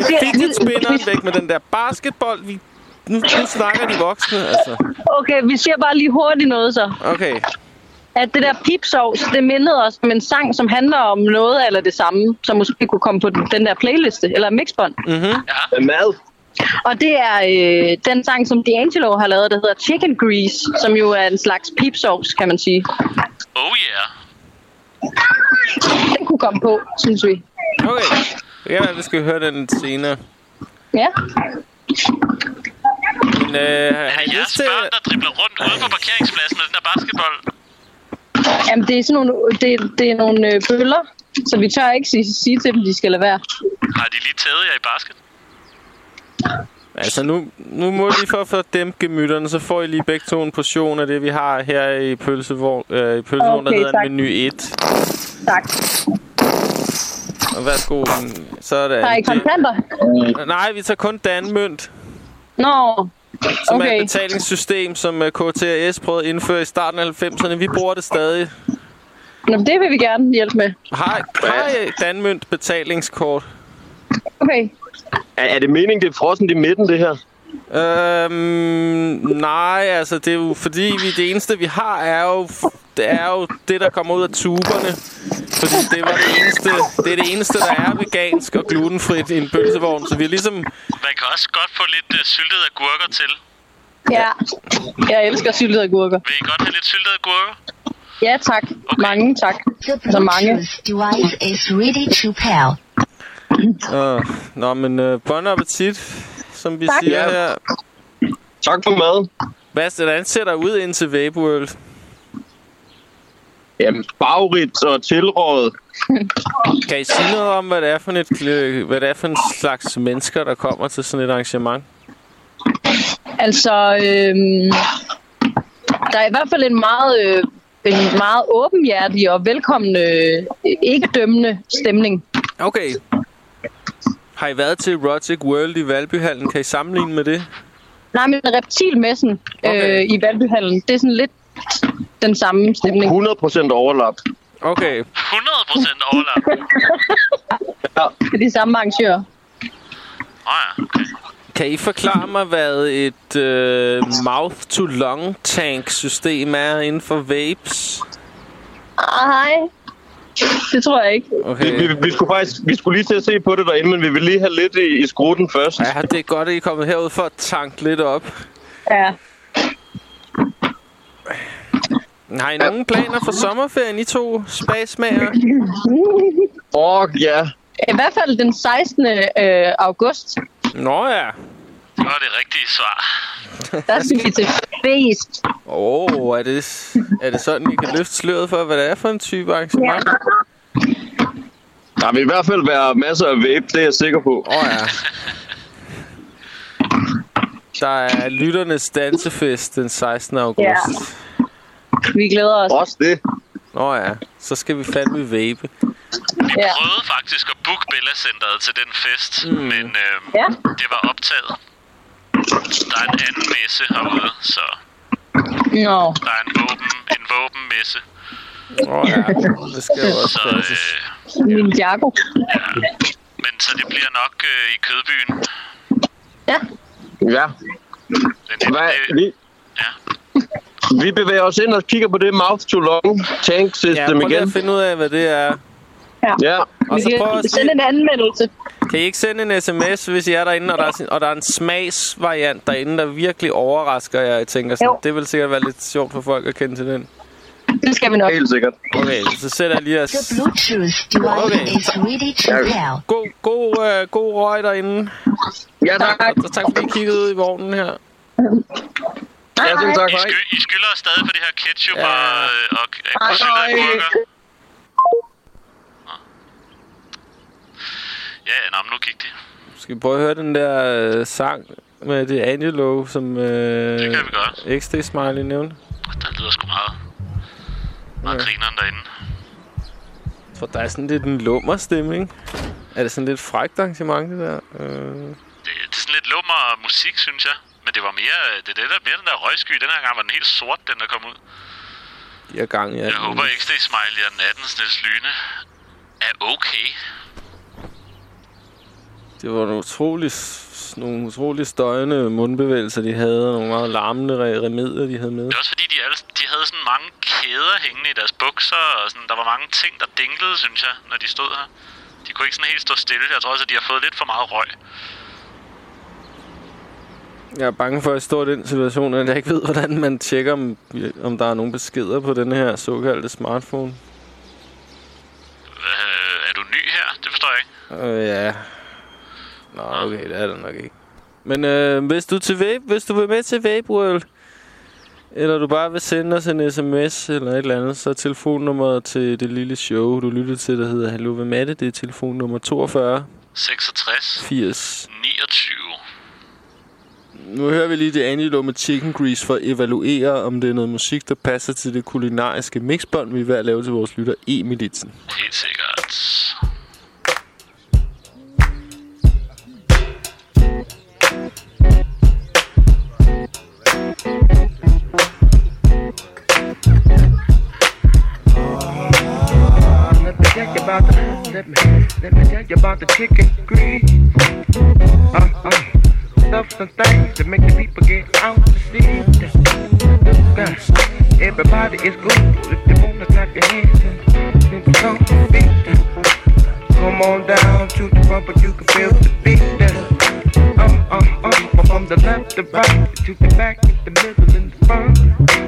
fidget spinneren væk med den der basketball. Nu snakker de voksne, altså. Okay, vi siger bare lige hurtigt noget så. Okay. At det der pipsovs, det mindede os om en sang, som handler om noget eller det samme, som måske kunne komme på den der playliste, eller mixbånd. Mhm. Ja. Mad. Og det er den sang, som D'Angelo har lavet, der hedder Chicken Grease, som jo er en slags pipsovs, kan man sige. Oh yeah. Den kunne komme på, synes vi. Okay. Det kan være, at vi skal høre den senere. Ja. Men, Er det jeres børn, der dribler rundt ude på parkeringspladsen med den der basketball? Jamen, det er sådan nogle, det er nogle bøller, så vi tør ikke sige til dem, de skal lade være. Har de lige taget jer i basket? Altså, nu må I for at dæmpe gemytterne, så får I lige begge to en portion af det, vi har her i pølsevogn, der hedder menu 1. Tak. Og værsgo. Så er det... Har I kontanter? Nej, vi tager kun danmønt. Nå, Som okay. er et betalingssystem, som KTAS prøvede at indføre i starten af 90'erne. Vi bruger det stadig. Nå, det vil vi gerne hjælpe med. Har I danmønt betalingskort? Okay. Er det meningen, det er frossen i midten, det her? Nej, altså det er jo fordi det eneste vi har er jo det der kommer ud af tuberne. Fordi det er det eneste der er vegansk og glutenfrit i en pølsevogn, så vi er ligesom. Man kan også godt få lidt syltede agurker til. Ja, jeg elsker syltede agurker. Vil I godt have lidt syltede agurker? Ja, tak. Okay. Mange tak. Så mange. Device is ready to pair. Nå, men bon appetit, som vi tak. siger her. Tak for mad. Hvordan ser der ud ind til Vaporworld? Jamen, farverigt og tilrådet. Kan I sige noget om, hvad det er for en slags mennesker, der kommer til sådan et arrangement? Altså, der er i hvert fald en meget åbenhjertig og velkommende, ikke dømmende stemning. Okay. Har I været til Erotic World i Valbyhallen? Kan I sammenligne med det? Nej, men reptilmessen i Valbyhallen, det er sådan lidt den samme stemning. 100% overlap. Okay. 100% overlap? Ja. Det er de samme arrangører. Ja, okay. Kan I forklare mig, hvad et mouth-to-lung-tank-system er inden for vapes? Nej, det tror jeg ikke. Okay. Vi skulle lige til at se på det derinde, men vi vil lige have lidt i skruten først. Ja, det er godt, at I er kommet herud for at tanke lidt op. Ja. Har I nogen planer for sommerferien, I to spasmager? Ja. I hvert fald den 16. august. Nå ja. Det var det rigtige svar. Der skal vi til fest. Er det sådan, I kan løfte sløret for, hvad det er for en type arrangement? Der vil i hvert fald være masser af vape, det er jeg sikker på. Ja. Der er lytternes dansefest den 16. august. Ja. Vi glæder os. Også det. Ja, så skal vi fandme vape. Vi prøvede faktisk at booke Bella Centeret til den fest, men det var optaget. Der er en anden messe herude, så der er en våbenmesse. Ja, det skal jo også passes. Ninjago. Ja. Men så det bliver nok i Kødbyen. Ja. Ja. Vi bevæger os ind og kigger på det mouth-to-lung tank system igen. Prøv lige at finde ud af, hvad det er. Ja. Og så prøv at sende en anmeldelse. Kan I ikke sende en sms, hvis I er derinde, og der er en smagsvariant derinde, der virkelig overrasker jer? Jeg tænker sådan, det vil sikkert være lidt sjovt for folk at kende til den. Det skal vi nok. Helt sikkert. Okay, så sætter jeg lige os. The Bluetooth device is ready to pair. God røg derinde. Ja, tak. Og tak fordi I kiggede ud i vognen her. Ja, tak. I skylder stadig for det her ketchup og syltede agurker. Ja, men nu gik det. Skal vi prøve at høre den der sang med D'Angelo, som det kan vi godt. XD-smiley nævnte? Der lyder sgu meget grineren derinde. For der er sådan lidt en lummer stemning. Er det sådan lidt frækt arrangement, det der? Det er sådan lidt lummer musik, synes jeg. Men det var mere, mere den der røgsky. Den her gang var den helt sort, den der kom ud. Jeg håber XD-smiley og nattens lyne er okay. Det var nogle utrolig støjende mundbevægelser, de havde, og nogle meget larmende remedier, de havde med. Det er også fordi, de havde sådan mange kæder hængende i deres bukser, og sådan, der var mange ting, der dinglede, synes jeg, når de stod her. De kunne ikke sådan helt stå stille. Jeg tror også, at de har fået lidt for meget røg. Jeg er bange for, at jeg står i den situation, at jeg ikke ved, hvordan man tjekker, om der er nogle beskeder på den her såkaldte smartphone. Er du ny her? Det forstår jeg ikke. Ja. Nå, okay, det er det nok ikke. Men hvis du vil med til Vape World, eller du bare vil sende os en sms eller et eller andet, så er telefonnummeret til det lille show, du lytter til, der hedder Hallo, hvem er det? Det er telefonnummer 42 66 80 29. Nu hører vi lige det Angelo med Chicken Grease for at evaluere, om det er noget musik, der passer til det kulinariske mixbånd, vi er ved at lave til vores lytter E-militsen. Helt sikkert. Let me tell you about the chicken grease. Stuff and things that make the people get out to see. Everybody is good if they wanna clap your hands and come beat. Come on down to the bumper, you can feel the beat. From the left to right, to the back, in the middle, and the front.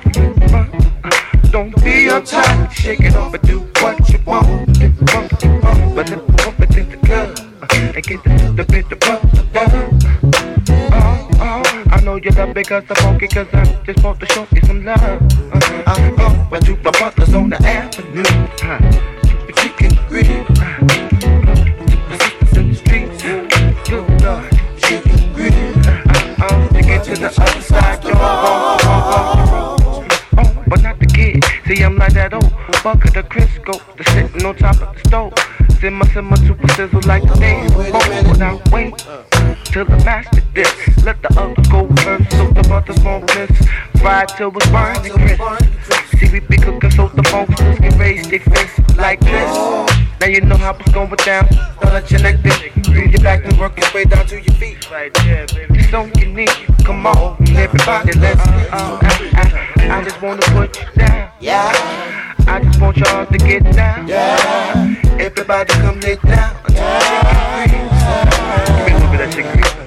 Don't be uptight, shake it off and do what you want. But let me pump it in the club and get the bit of bump done. I know you love because I'm funky, cause I just want to show you some love. But to my brothers on the avenue, the chicken grease, the sisters in the streets, good Lord, chicken grease. To get to the other side, but not the kid. See, I'm like that old bucket of Crisco that's sitting on top of the stove. Simmer, super sizzle like the damn phone. Now wait till the master dish. Let the others go first, so the butters won't miss. Fried till it's burning crisp. See, we be cooking so the folks can raise their fists like this. Now you know how it's going down. Don't let your neck dip. Bring your back and work your way down to your feet. Right there, baby. It's on your knee. Come on, everybody, let's I just wanna put you down. Yeah. I just want y'all to get down. Yeah. Everybody come lay down. Yeah. Give me a little bit of that chicken grease.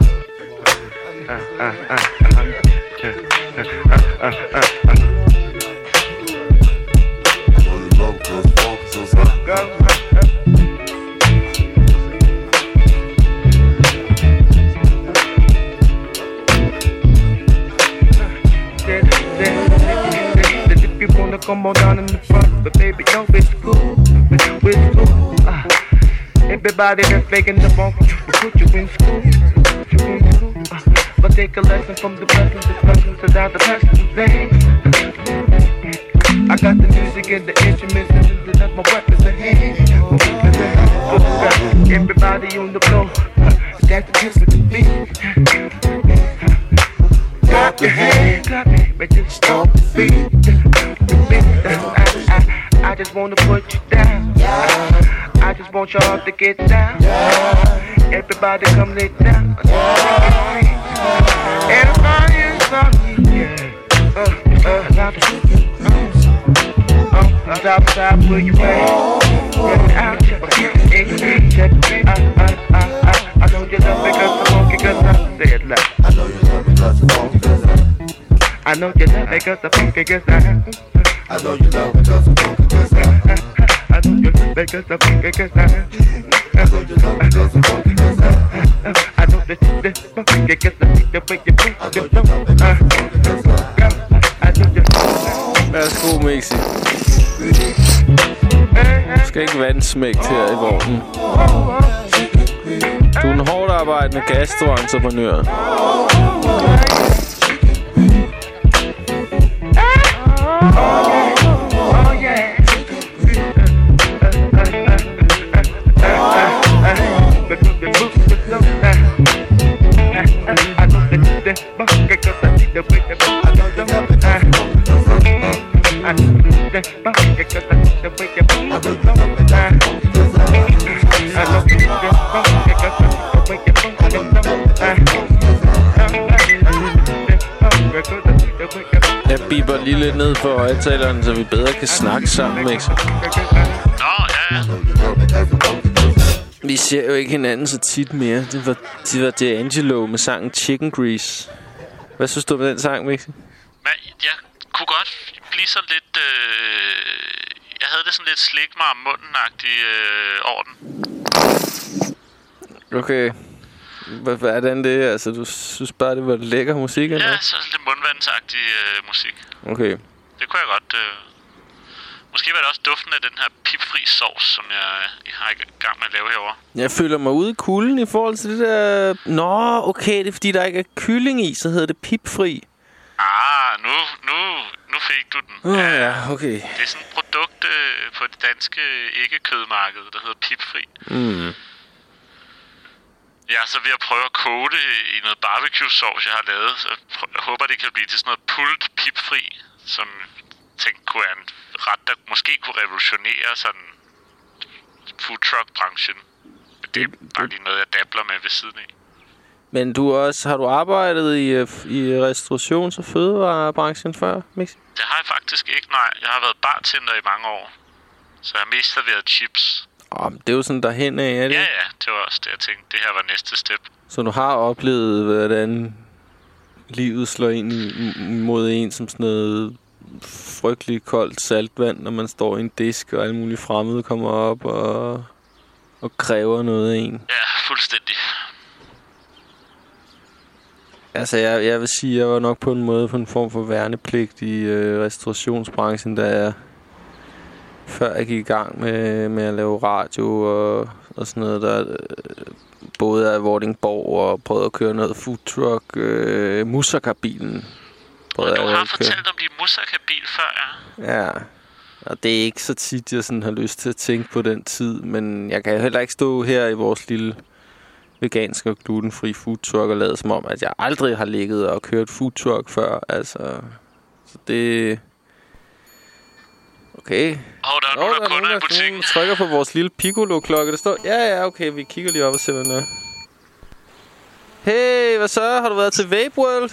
If you wanna come on down in the front, but baby, no, it's cool. It's cool. Everybody that's making the funk will put you in school. But take a lesson from the blessings, without the blessings, I got the music and the instruments, and that's my weapons at hand. Everybody on the floor, that's the kiss with the beat. Clap your hands, clap it, but just stomp the beat. I just wanna put you down. I just want y'all to get down. Everybody come lay down. Everybody is on me. Southside where you at? Get out, check it. I know you love me cause I'm funky cause I said loud. I know you love me cause I'm funky cause I know you love me cause I'm funky cause I know you love me cause I'm funky cause I know you love me cause I'm funky cause I know you love me cause I'm funky cause I know that you're funky cause I see the way you move your flow. I know you. Værsgo, Mixi. Du skal ikke vandsmægt her i vognen. Du er en hårdt arbejdende gastroentreprenør. Jeg biber lige lidt ned for højtaleren, så vi bedre kan snakke sammen, Mixi. Nå, ja. Vi ser jo ikke hinanden så tit mere. Det var D'Angelo med sangen Chicken Grease. Hvad synes du om den sang, Mixi? Men jeg kunne godt blive sådan lidt... Jeg havde det sådan lidt slik mig om munden-agtig over den. Okay. Hvordan det? Altså, du synes bare, det var lækker musik, eller? Ja, så lidt mundvandsagtig musik. Okay. Det kunne jeg godt... Måske var det også duften af den her pipfri sovs, som jeg har i gang med at lave herovre. Jeg føler mig ude i kulden i forhold til det der... Nå, okay, det er fordi, der ikke er kylling i, så hedder det pipfri. Nu fik du den. Ja, okay. Det er sådan et produkt på det danske ikke-kødmarked, der hedder pipfri. Jeg er så ved at prøve at koge det i noget barbecue-sovs, jeg har lavet. Så jeg håber, det kan blive til sådan noget pulled pipfri, som tænkte kunne være en ret, der måske kunne revolutionere sådan food truck-branchen. Det er bare lige noget, jeg dabler med ved siden af. Men har du arbejdet i restaurations- og fødevarebranchen før, Mixi? Det har jeg faktisk ikke, nej. Jeg har været bartender i mange år. Så jeg har mest serveret chips. Det er jo sådan derhen af, er det? Ja, det var også det, jeg tænkte. Det her var næste step. Så du har oplevet, hvordan livet slår ind mod en som sådan noget frygtelig koldt saltvand, når man står i en disk, og alle mulige fremmede kommer op og kræver noget af en. Ja, fuldstændig. Altså, jeg vil sige, jeg var nok på en måde på en form for værnepligt i restaurationsbranchen, da jeg før jeg gik i gang med at lave radio og sådan noget, der både af Vordingborg og prøvede at køre noget food truck, Musaka-bilen. Du har fortalt om din Musaka-bil før, ja. Ja, og det er ikke så tit, jeg sådan har lyst til at tænke på den tid, men jeg kan heller ikke stå her i vores lille veganske og glutenfri food truck og lade som om, at jeg aldrig har ligget og kørt food truck før, altså. Så det... Okay. Der er nogen, der kunder i butikken. Der trykker på vores lille Piccolo-klokke. Der står... Ja, okay, vi kigger lige op og ser, hvad den er. Hey, hvad så? Har du været til Vape World?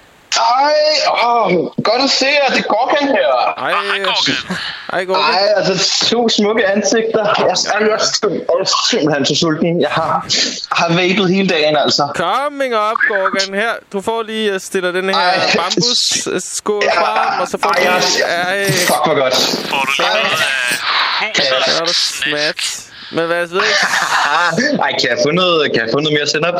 Godt at se jer. Det er Gorgon her. Hej, Gorgon. Ej, altså 2 smukke ansigter. Jeg er simpelthen så sulten. Jeg har vapet hele dagen, altså. Coming up, Gorgon. Her, du får lige stille den her bambusskål frem, og så får du... Fuck, hvor godt. Får du lige noget så er der smat. Men hvad ved jeg? Ej, kan jeg få noget mere setup?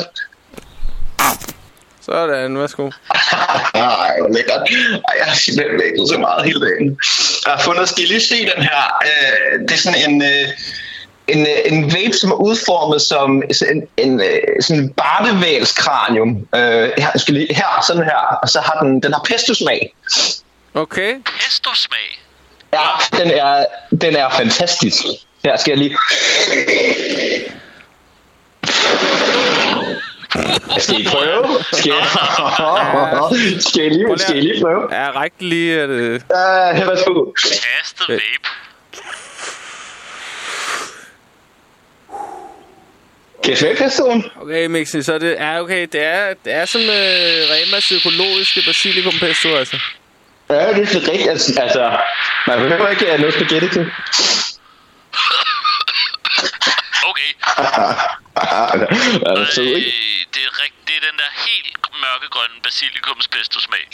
Sådan, værsgo. Ej, hvor lækkert. Ej, jeg har simpelthen vækket så meget hele dagen. Jeg har fundet, skal I lige se den her? Det er sådan en vape, som er udformet som sådan en bardevælskranium. Her, sådan her. Og så har den har pesto-smag. Okay. Pesto-smag? Ja, den er fantastisk. Her skal jeg lige... Skal I prøve? Skal I lige prøve? Ja, ræk lige at... Her var sgu. Kastet vape. Kan jeg smage pestoen? Okay, Mixi, så det er okay. Det er sådan Remas økologiske basilikum pesto, altså. Ja, det er så rigtigt. Altså, man behøver ikke noget spaghetti til. Okay. Det er den der helt mørkegrønne basilikumspesto smag.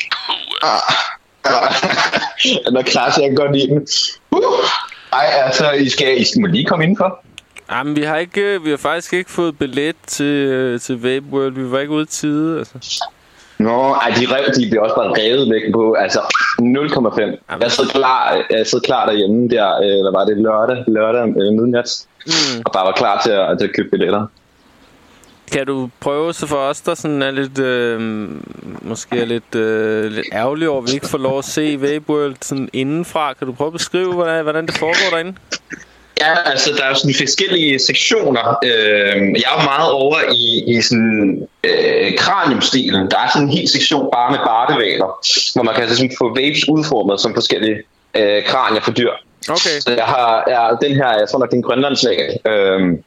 Nå, klart, så jeg kan godt lide den. Ej, altså, I må lige komme indenfor. Jamen, vi har faktisk ikke fået billet til Vape World. Vi var ikke ude i tide, altså. Nå, ej, de bliver også bare revet væk på, altså 0,5. Jeg sad klar derhjemme der, hvad var det, lørdag midnat, og bare var klar til at købe billetter. Kan du prøve så for os, der sådan er lidt, måske er lidt ærgerlig over, at vi ikke får lov at se Vape World sådan indenfra. Kan du prøve at beskrive, hvordan det foregår derinde? Ja, altså der er sådan forskellige sektioner. Jeg er meget over i sådan kraniumstilen. Der er sådan en hel sektion bare med bardevaler, hvor man kan sådan få vapes udformet som forskellige kranier for dyr. Okay. Så jeg har den her, jeg tror nok det er en grønlandslag.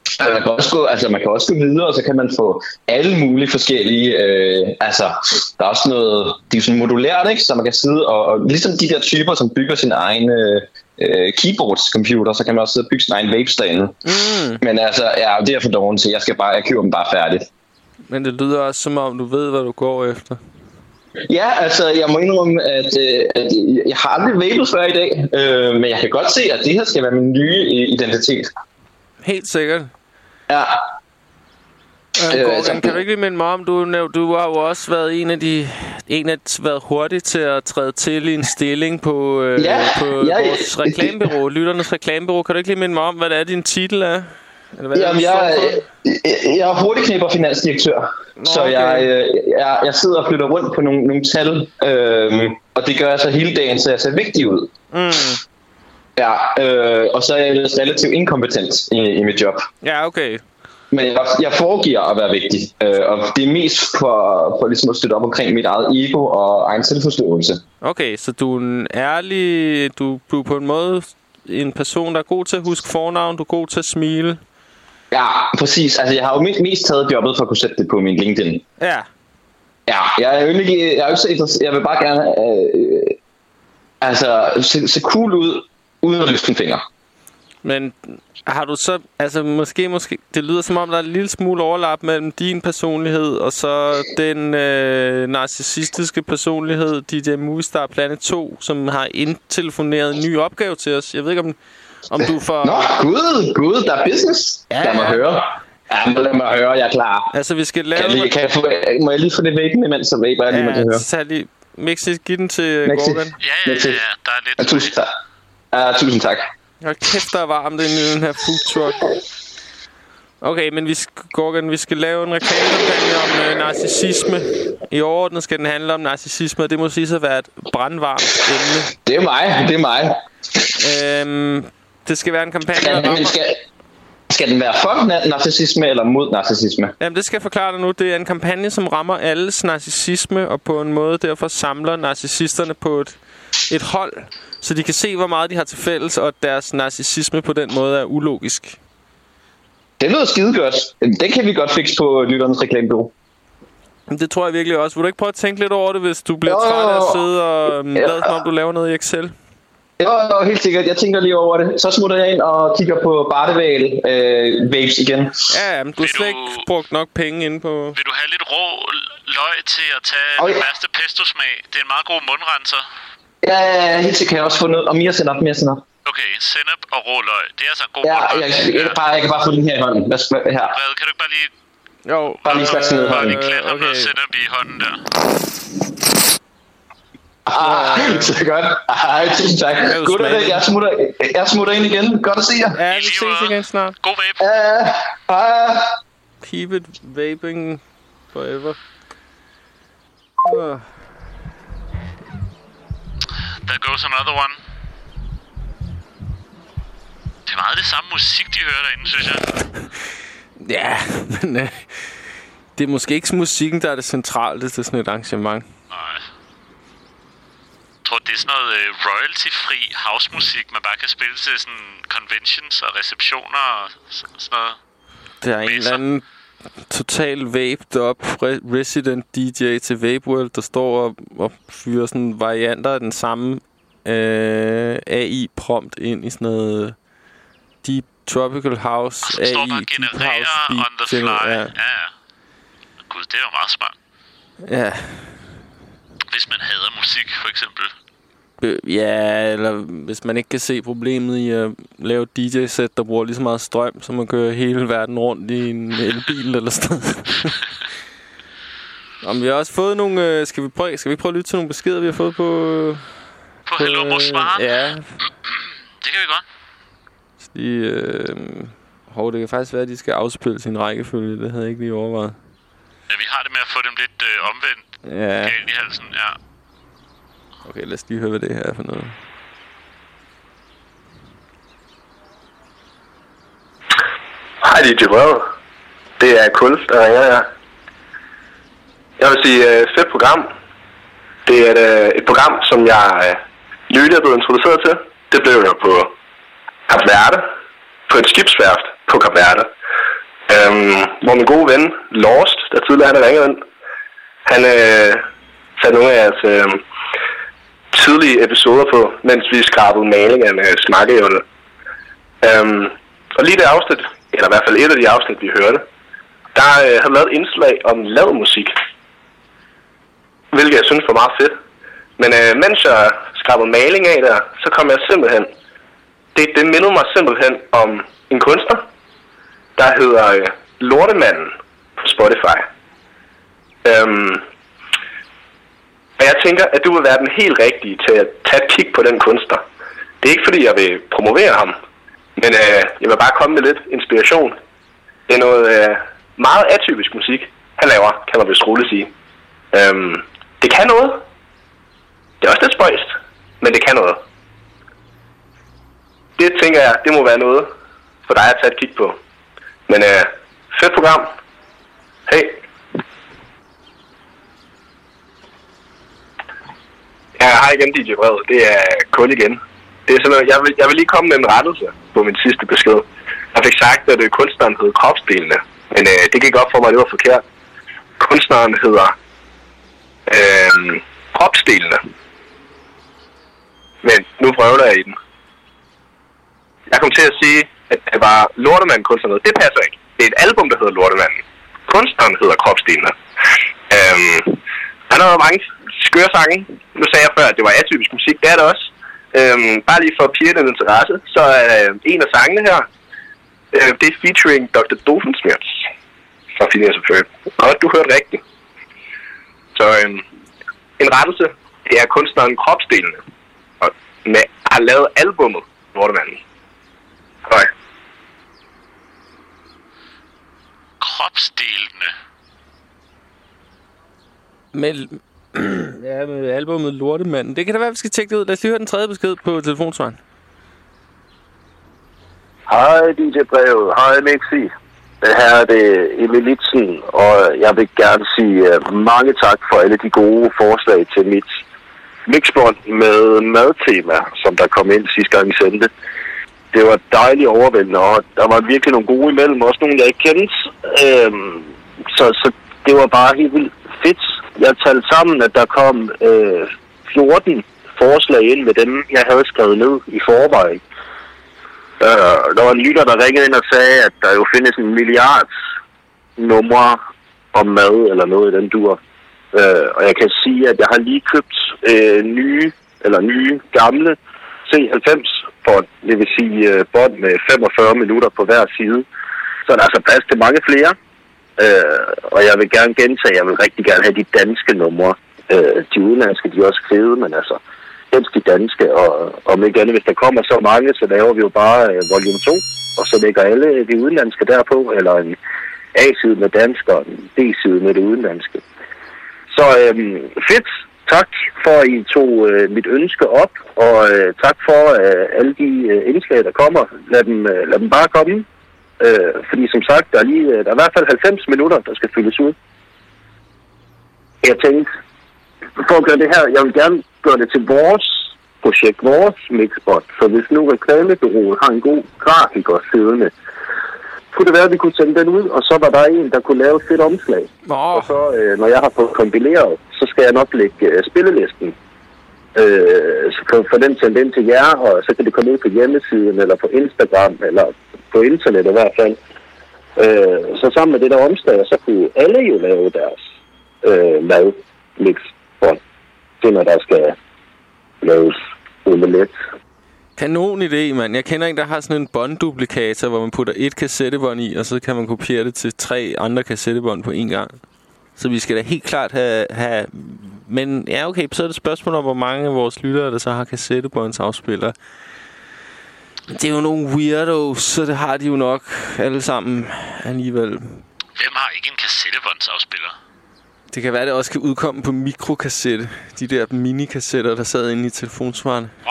Man kan også gå videre, og så kan man få alle mulige forskellige... der er også noget... Det er sådan modulært, ikke? Så man kan sidde og ligesom de der typer, som bygger sin egen keyboards-computer, så kan man også sidde og bygge sin egen vape-stand. Men altså, det er for dårligt til. Jeg køber dem bare færdigt. Men det lyder også som om, du ved, hvad du går efter. Ja, altså, jeg må indrømme, at jeg har aldrig vapet før i dag, men jeg kan godt se, at det her skal være min nye identitet. Helt sikkert. Ja. Gorgon, kan du ikke lige minde mig om, du har jo også været været hurtig til at træde til i en stilling på vores reklamebureau, Lytternes Reklamebureau. Kan du ikke lige minde mig om, hvad det er, din titel er? Jamen, jeg er hurtigknæpper finansdirektør, så jeg sidder og flytter rundt på nogle tal, og det gør jeg så hele dagen, så jeg ser vigtig ud. Ja, og så er jeg relativt inkompetent i mit job. Ja, okay. Men jeg foregiver at være vigtig, og det er mest for ligesom at støtte op omkring mit eget ego og egen selvforståelse. Okay, så du er en ærlig, du er på en måde en person, der er god til at huske fornavn, du er god til at smile. Ja, præcis. Altså, jeg har jo mest taget jobbet for at kunne sætte det på min LinkedIn. Ja. Ja, jeg er jo ikke så interesseret. Jeg vil bare gerne se cool ud, uden at løfte en finger. Men har du så, altså måske, det lyder som om, der er en lille smule overlap mellem din personlighed og så den narcissistiske personlighed, DJ Movistar Planet 2, som har indtelefoneret en ny opgave til os. Jeg ved ikke, om du får... Nå, gud, der er business. Ja, lad mig høre. Ja, lad mig høre, jeg er klar. Altså, vi skal lave... Må jeg lige få det væk, imens jeg vaper, lige må det høre? Ja, lige... Mixi, giv den til Gorgon. Ja, der er lidt... Tusind tak. Tusind tak. Hold kæft, der er varmt inde i den her food truck. Okay, men Gorgon, vi skal lave en reklamekampagne om narcissisme. I overordnet skal den handle om narcissisme, og det må siges at være et brandvarmt emne. Det er mig. Det skal være en kampagne, Skal den være for narcissisme eller mod narcissisme? Jamen, det skal jeg forklare dig nu. Det er en kampagne, som rammer alles narcissisme, og på en måde derfor samler narcissisterne på et hold, så de kan se, hvor meget de har til fælles, og at deres narcissisme på den måde er ulogisk. Det lyder skide godt. Det kan vi godt fikse på Lytternes Reklamebureau. Det tror jeg virkelig også. Vil du ikke prøve at tænke lidt over det, hvis du bliver træt af at sidde og lade som om du laver noget i Excel? Jo, helt sikkert. Jeg tænker lige over det. Så smutter jeg ind og kigger på Barteval vapes igen. Ja, men du har slet ikke brugt nok penge inde på... Vil du have lidt rå løg til at tage den værste pesto-smag? Det er en meget god mundrenser. Ja, helt sikkert kan jeg også få noget. Og mere sennep. Okay, sennep og rå løg. Det er altså en god mundrenser. Jeg kan bare få den her i hånden. Her. Hvad, kan du ikke bare lige... Jo. Bare lige slags ned i hånden. Bare lige klatter noget sennep i hånden der. Så godt. Tusind tak. Godt af det. Jeg smutter ind igen. Godt at se jer. Ja, vi ses igen snart. God vape. Hej. Keep it vaping forever. There goes another one. Det er meget det samme musik, de hører derinde, synes jeg. Ja, men det er måske ikke musikken, der er det centrale til sådan et arrangement. Nej. Jeg tror, det er sådan noget royalty-fri housemusik, man bare kan spille til sådan conventions og receptioner og sådan noget. Der er en eller anden total vaped up resident DJ til Vape World, der står og fyrer sådan varianter af den samme AI-prompt ind i sådan noget Deep Tropical House AI. Står bare og genererer on the fly. Ja. Gud, det er jo meget smart. Ja. Hvis man hader musik, for eksempel. Ja, eller hvis man ikke kan se problemet i at lave et DJ-sæt, der bruger lige så meget strøm, så man kører hele verden rundt i en elbil eller sådan. Om vi har også fået nogle... Skal vi ikke prøve at lytte til nogle beskeder, vi har fået på Hello Mosvaren? Ja. Det kan vi godt. Det kan faktisk være, at de skal afspille sin rækkefølge. Det havde jeg ikke lige overvejet. Ja, vi har det med at få dem lidt omvendt. Ja. Galt i halsen, ja. Okay, lad os lige høre, hvad det her er for noget. Hej, DJ Brede. Det er Kulf, der ringer her. Jeg vil sige, fedt program. Det er et program, som jeg nylig er blevet introduceret til. Det blev jo på Kap Verde, på et skibsværft på Kap Verde. Hvor min gode ven, Lost, der tidligere han ringet ind, han satte nogle af jeres tidlige episoder på, mens vi skrabede maling af en smakkeevne. Og lige det afsnit, eller i hvert fald et af de afsnit, vi hørte, der har han lavet et indslag om ladmusik, hvilket jeg synes var meget fedt. Men mens jeg skrabede maling af der, så kom jeg simpelthen... Det mindede mig simpelthen om en kunstner, der hedder Lortemanden på Spotify. Og jeg tænker, at du vil være den helt rigtige til at tage et kig på den kunstner. Det er ikke fordi, jeg vil promovere ham, men jeg vil bare komme med lidt inspiration. Det er noget meget atypisk musik, han laver, kan man vist roligt sige. Det kan noget. Det er også lidt spøjst, men det kan noget. Det tænker jeg, det må være noget for dig at tage et kig på. Men fedt program. Hej. Ja, hej igen, DJ Brede. Det er Kul igen. Det er sådan, jeg vil lige komme med en rettelse på min sidste besked. Jeg fik sagt, at kunstneren hed Kropsdelene. Men det gik op for mig, det var forkert. Kunstneren hedder Kropsdelene. Men nu prøver jeg i den. Jeg kom til at sige, at det var Lortemanden kunstneren. Det passer ikke. Det er et album, der hedder Lortemanden. Kunstneren hedder Kropsdelene. Han har jo mange skøre sange. Nu sagde jeg før, at det var atypisk musik. Det er det også. Bare lige for at pirre den interesse, så er en af sangene her, det er featuring Dr. Doofenshmirtz fra Phineas og Ferb. Og du hørte rigtigt. Så en rettelse, det er kunstneren Kropsdelene. Og har lavet albummet Lortemanden. Hej. Kropsdelene. Med albumet Lortemanden. Det kan da være, vi skal tjekke det ud. Lad os lige høre den tredje besked på telefonsvaren. Hej DJ Brevet. Hej Mixi. Det her er det Emil Litzen, og jeg vil gerne sige mange tak for alle de gode forslag til mit mixbånd med madtema, som der kom ind sidste gang I sendte. Det var dejligt overvældende, og der var virkelig nogle gode imellem, også nogle, jeg ikke kendte. Så det var bare helt vildt fedt. Jeg talte sammen, at der kom 14 forslag ind med dem, jeg havde skrevet ned i forvejen. Der var en lytter, der ringede ind og sagde, at der jo findes en milliard numre om mad eller noget i den dur. Og jeg kan sige, at jeg har lige købt nye gamle C90-bånd, det vil sige bånd med 45 minutter på hver side. Så der er altså plads til mange flere. Og jeg vil gerne gentage, jeg vil rigtig gerne have de danske numre. De udenlandske, de er også fede, men altså helst de danske. Og om ikke andet, hvis der kommer så mange, så laver vi jo bare volume 2, og så lægger alle de udenlandske derpå, eller en A-side med dansk og en B-side med det udenlandske. Så fedt. Tak for, at I tog mit ønske op, og tak for alle de indslag, der kommer. Lad dem bare komme. Fordi som sagt, der er i hvert fald 90 minutter, der skal fyldes ud. Jeg tænkte, for at gøre det her, jeg vil gerne gøre det til vores projekt, vores mixbot. Så hvis nu reklamebureauet har en god grafiker siddende, kunne det være, at vi kunne sende den ud, og så var der en, der kunne lave et fedt omslag. Og så, når jeg har fået kompileret, så skal jeg nok lægge spillelisten. For den sendt ind til jer, og så kan det komme ind på hjemmesiden, eller på Instagram, eller på internet i hvert fald. Så sammen med det der omslag, så kunne alle jo lave deres madmixbånd. Det når der skal laves omelet. Kanon idé, mand. Jeg kender en, der har sådan en båndduplikator, hvor man putter et kassettebånd i, og så kan man kopiere det til 3 andre kassettebånd på en gang. Så vi skal da helt klart have... Men ja, okay, så er det et spørgsmål om, hvor mange af vores lyttere, der så har kassettebåndsafspillere. Det er jo nogle weirdos, så det har de jo nok alle sammen alligevel. Hvem har ikke en kassettebåndsafspiller? Det kan være, det også kan udkomme på mikrokassette. De der minikassetter, der sad inde i telefonsvarene. Wow.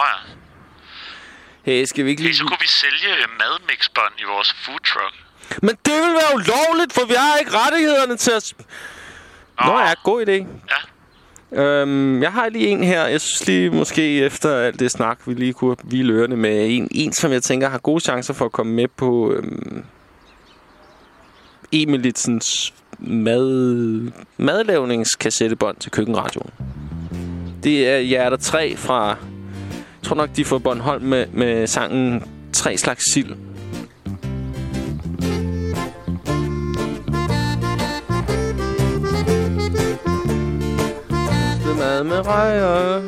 Hey, skal vi ikke lige... Så kunne vi sælge madmixbånd i vores food truck. Men det vil være ulovligt, for vi har ikke rettighederne til at... Nå ja, god idé. Ja. Jeg har lige en her. Jeg synes lige, måske efter alt det snak, vi lige kunne hvile ørerne med en, som jeg tænker har gode chancer for at komme med Emilitsens madlavningskassettebånd til køkkenradioen. Det er Hjerter 3 fra... Jeg tror nok, de får Bornholm med sangen 3 slags sild. Det er mad med rejer.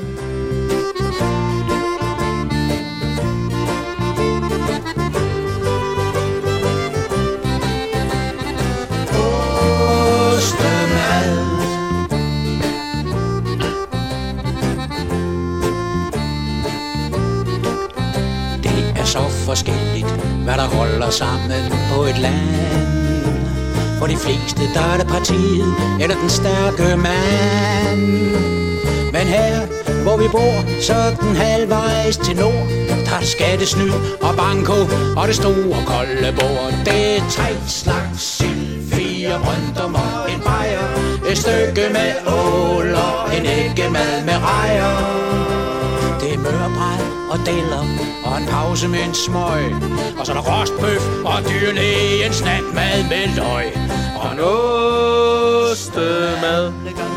Så forskelligt, hvad der holder sammen på et land. For de fleste, der er det partiet eller den stærke mand. Men her, hvor vi bor, sådan halvvejs til nord, der er skattesnyd og banko og det store kolde bord. Det er 3 slags sild, 4 brøndummer, en bajer, et stykke med ål og en æggemad med rejer. Det er mørbræd og deller og en pause med en smøg. Og så er der rostbøf og dyrlægens natmad med løg. Og en ostemad.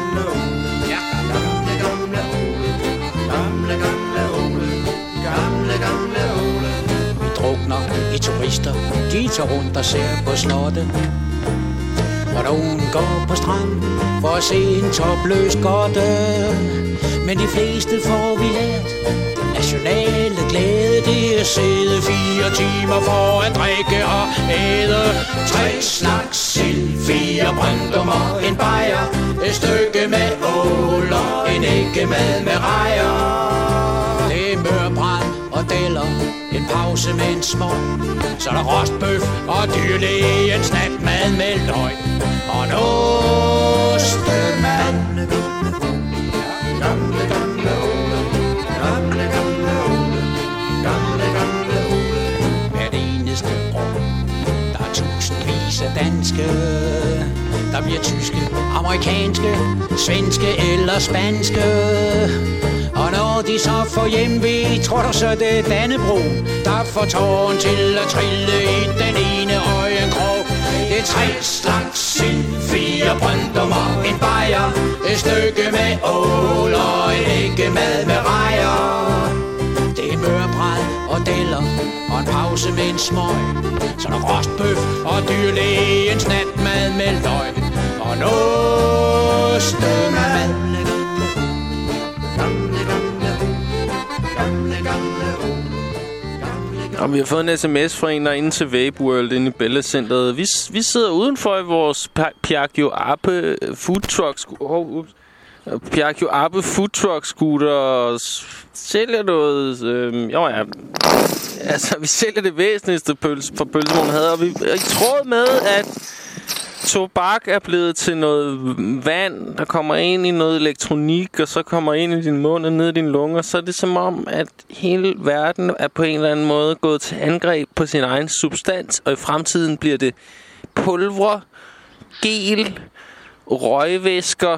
Vi drukner i turister, de tager rundt og ser på slottet. Og nogen går på stranden for at se en topløs grotte. Men de fleste får vi lært nationale glæde, det er sidde 4 timer for at drikke og æde. 3 slags sild, 4 brøndummer, en bajer, et stykke med ål og en æggemad med rejer. Det er mørbræd og deller, en pause med en smøg. Så er der rostbøf og dyrlægens natmad med løg. Og en ostemad. Danske, der bliver tyske, amerikanske, svenske eller spanske. Og når de så får hjemve, tror du så det er Dannebro, der får tåren til at trille i den ene øjenkrog. Det er 3 slags sild, 4 brøndummer, en bajer, et stykke med ål og en æggemad med rejer. Det er mørbræd og deller og en pause med en smøg. Så er der rostbøf og dyrlægens natmad med løg. Og en ostemad. Og vi har fået en sms fra en, der er inde til Vape World inde i Bellacenteret. Vi sidder udenfor i vores Piaggio Ape food truck Piaggio Ape food truck scooter og sælger noget. Altså, vi sælger det væsentligste fra pølsevognen havde, og vi er i tråd med, at tobak er blevet til noget vand, der kommer ind i noget elektronik, og så kommer ind i din mund og ned i dine lunger. Så er det som om, at hele verden er på en eller anden måde gået til angreb på sin egen substans, og i fremtiden bliver det pulver, gel, røgvæsker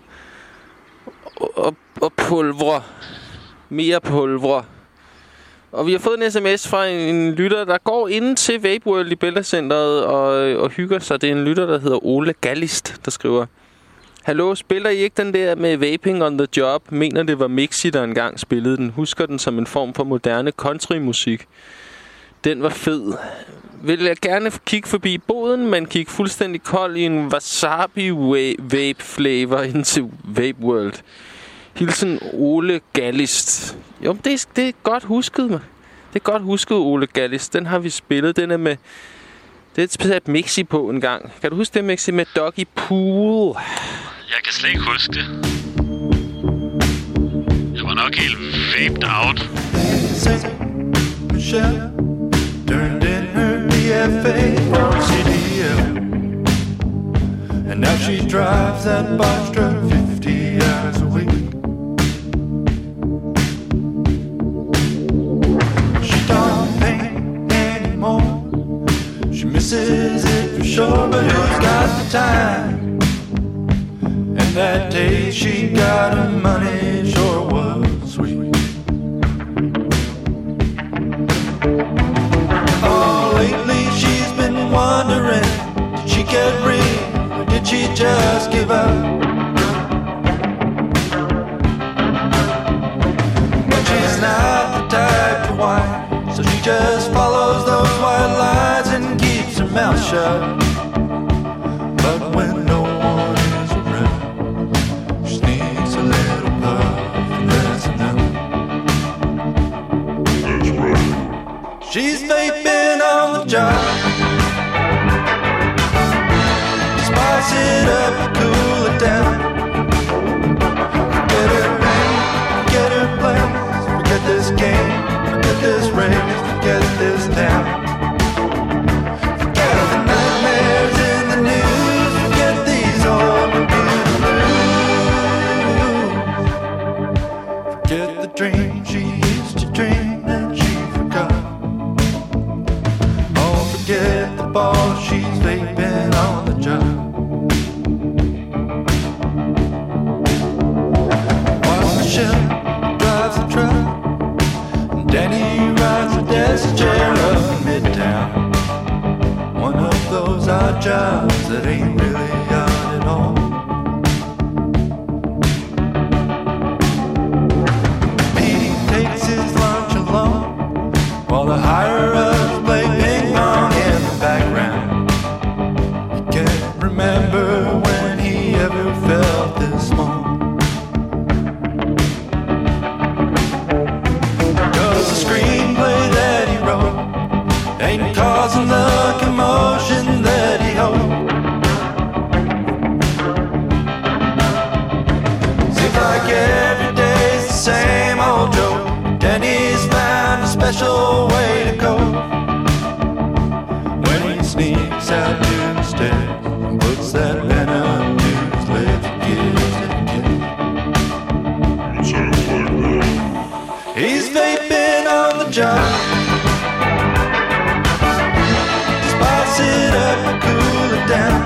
og pulver. Mere pulver. Og vi har fået en sms fra en lytter, der går ind til Vape World i Bellacenteret og hygger sig. Det er en lytter, der hedder Ole Gallist, der skriver: Hallo, spiller I ikke den der med vaping on the job? Mener det var Mixi, der engang spillede den. Husker den som en form for moderne countrymusik. Den var fed. Vil jeg gerne kigge forbi boden, men kigge fuldstændig kold i en wasabi vape flavor ind til Vape World. Hilsen Ole Gallist. Jo, det er godt husket, man. Det er godt husket, Ole Gallist. Den har vi spillet. Den er med... Det er et specielt Mixi på en gang. Kan du huske det, Mixi, med Doggy Pool? Jeg kan slet ikke huske det. Jeg var nok helt vaped out. Michelle turned in her DFA from CDL, and now she drives that box truck 50 hours a week. She don't paint anymore. She misses it for sure, but who's got the time? And that day she got her money sure was sweet. Oh, lately she's been wondering, did she get just give up. But she's not the type to whine, so she just follows those white lines and keeps her mouth shut. But when no one is around, she needs a little puff, and that's enough. That's right. She's vaping on the job. Spice it up, cool it down. Get her pain, get her place. Forget this game, forget this race, forget this town. Forget the nightmares in the news, forget these old blues. Forget the dream she used to dream that she forgot. Oh, forget the ball she's vaping on the job. Michelle drives a truck, and Danny rides a desk chair up in Midtown. One of those odd jobs that ain't really odd at all. Pete takes his lunch alone, while the higher-ups play ping pong in the background. He can't remember when he ever felt this small. Ain't causing the commotion that he hoped. Seems like every day's the same old joke. Danny's found a special way to cope. When he sneaks out to the stairs and puts that pen up to his lips, gives it a kiss. It sounds like that. He's vaping on the job. Spice it up, cool it down.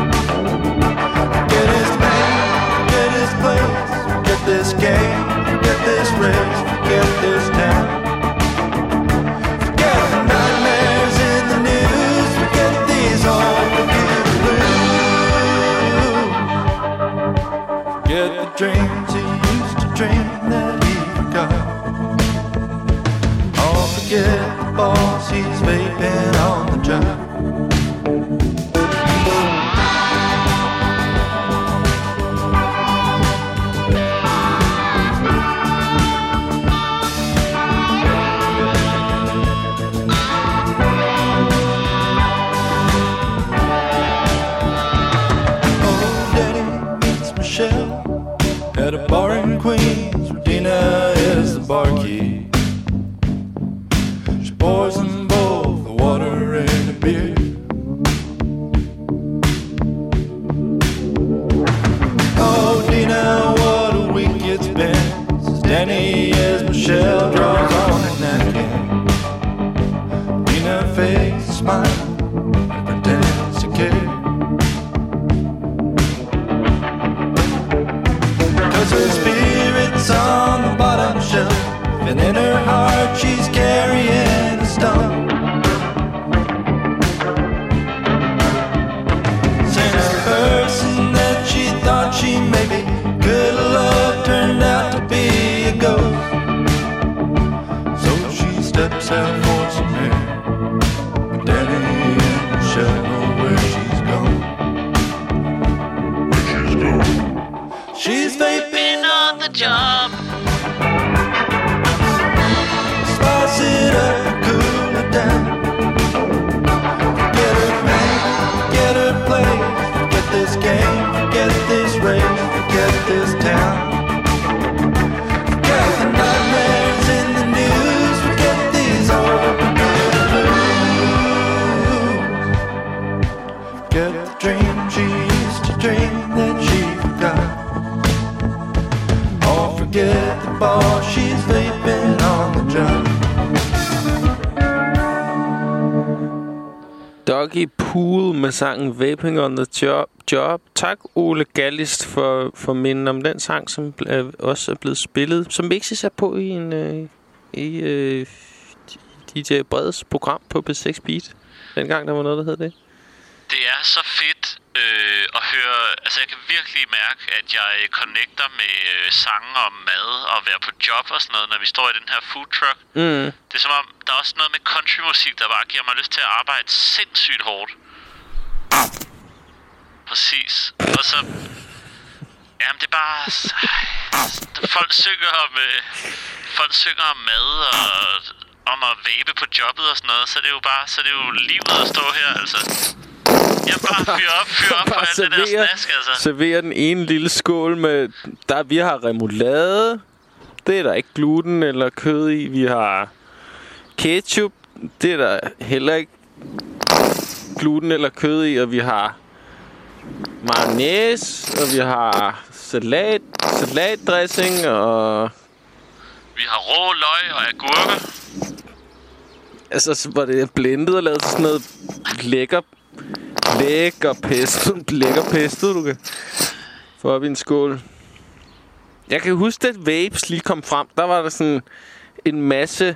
Get his pain, get his place. Get this game, get this race, get this town. Forget the nightmares in the news, forget these old blues. Forget the dreams he used to dream that he forgot. Oh, forget the boss he's vaping on the job. At a bar in Queens, where Dina is the barkeep. She pours them both the water and the beer. Oh, Dina, what a week it's been, says Danny as Michelle draws on her napkin. Dina fakes a smile and pretends to care. Her spirit's on the bottom shelf, and in her heart she's carrying a stone. Since the person that she thought she maybe could have loved turned out to be a ghost. So she steps out for some air, but Danny and Michelle know where she's gone. Where she's gone? She's vaping on the job. Spice it up, cool it down. Get her pain, get her place. Forget this game, forget this race, forget this town. Forget the nightmares in the news, forget these old blues. Forget the dream she used to dream that she forgot. Forget the ball, she's vaping on the job. Doggy Pool med sangen Vaping on the Job. Tak, Ole Gallist, for minden om den sang, som også er blevet spillet, som mixes er på i DJ Breds program på B6 Beat. Dengang der var noget, der hed det. Det er så fedt og høre... Altså, jeg kan virkelig mærke, at jeg connecter med sange om mad og være på job og sådan noget, når vi står i den her food truck. Mm. Det er som om, der er også noget med countrymusik, der bare giver mig lyst til at arbejde sindssygt hårdt. Præcis. Og så... Jamen, det er bare... Folk synger om mad og om at vape på jobbet og sådan noget, så det er jo bare... Så det er jo livet at stå her, altså... Jeg bare fyr op på alt det der snask, altså. Serverer den ene lille skål med... Vi har remoulade. Det er der ikke gluten eller kød i. Vi har ketchup. Det er der heller ikke gluten eller kød i. Og vi har mayonnaise. Og vi har salatdressing. Og... Vi har rå løg og agurker. Altså, var det blendet og lavet sådan noget lækker pesto, du kan få op i en skål. Jeg kan huske, at vapes lige kom frem. Der var der sådan en masse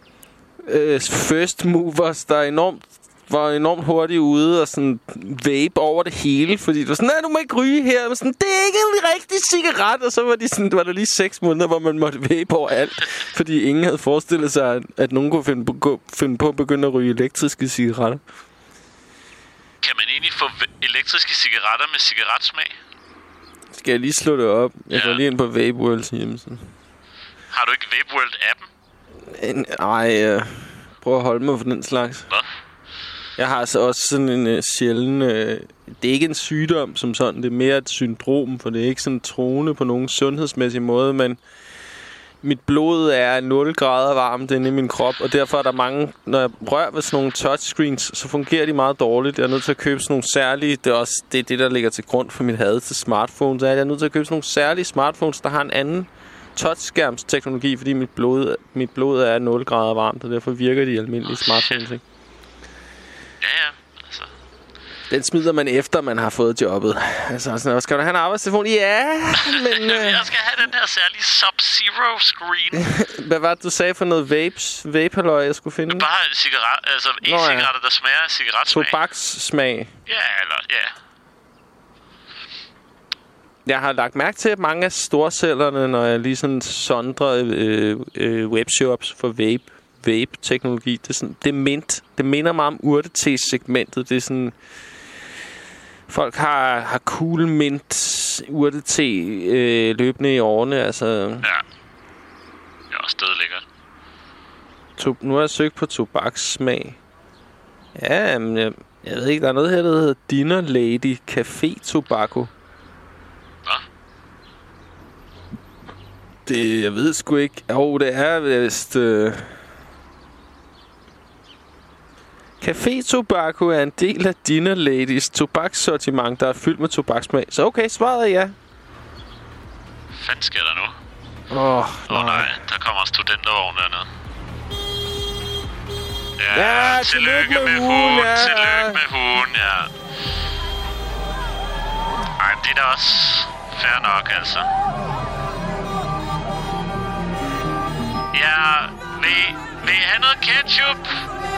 first movers, der var enormt hurtigt ude og sådan vape over det hele, fordi det var sådan, nej, du må ikke ryge her. Men sådan, det er ikke en rigtig cigaret. Og så var der lige 6 måneder, hvor man måtte vape over alt, fordi ingen havde forestillet sig, at nogen kunne finde på at begynde at ryge elektriske cigaretter. Kan man egentlig få elektriske cigaretter med cigaretsmag? Skal jeg lige slå det op? Jeg går lige ind på Vape Worlds hjemmeside. Har du ikke Vape World-appen? Nej, prøv at holde mig for den slags. Hvad? Jeg har altså også sådan en sjælden... det er ikke en sygdom som sådan, det er mere et syndrom, for det er ikke sådan troende på nogen sundhedsmæssig måde, men mit blod er 0 grader varmt inde i min krop, og derfor er der mange... Når jeg rører ved sådan nogle touchscreens, så fungerer de meget dårligt. Jeg er nødt til at købe sådan nogle særlige... Det er det, der ligger til grund for mit had til smartphones. Jeg er nødt til at købe sådan nogle særlige smartphones, der har en anden touchskærmsteknologi, fordi mit blod er 0 grader varmt, og derfor virker de almindelige smartphones, ikke? Ja, altså. Den smider man efter, man har fået jobbet. Altså, sådan, skal du have en arbejdstelefon? Ja, men... Jeg skal have den her særlige Sub-Zero screen. Hvad var det, du sagde for noget vape-halløj, jeg skulle finde? Bare en cigaret, altså e-cigaretter, der smager af cigaretsmag. Tobakssmag. Ja. Jeg har lagt mærke til, at mange af storcellerne, når jeg lige sådan sondrer webshops for vape-teknologi, det er mint. Det minder mig om urte-te-segmentet. Det er sådan... Folk har cool mint urte-te løbende i årene, altså... Ja. Det er også stadig lækkert. Nu har jeg søgt på tobakssmag. Ja, men jeg ved ikke, der er noget her, der hedder Dinner Lady Café Tobacco. Det, jeg ved sgu ikke. Det er vist... Café Tobacco er en del af Dinner Ladies tobakssortiment, der er fyldt med tobaksmag. Så okay, svaret er ja. Hvad fanden sker der nu? Nej, der kommer studentervogn dernede. Ja, tillykke med hugen. Ja. Tillykke med hugen, ja. Ej, det er da også fair nok, altså. Ja, vil I have noget ketchup?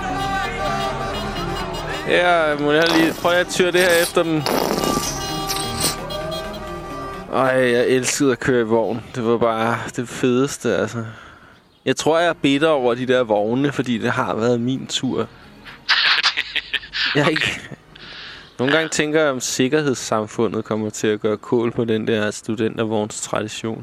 Ja, må jeg lige prøve at tyre det her efter dem. Jeg elskede at køre i vogn. Det var bare det fedeste, altså. Jeg tror, jeg er bitter over de der vogne, fordi det har været min tur. Nogle gange tænker jeg, om sikkerhedssamfundet kommer til at gøre kål på den der studentervogns tradition.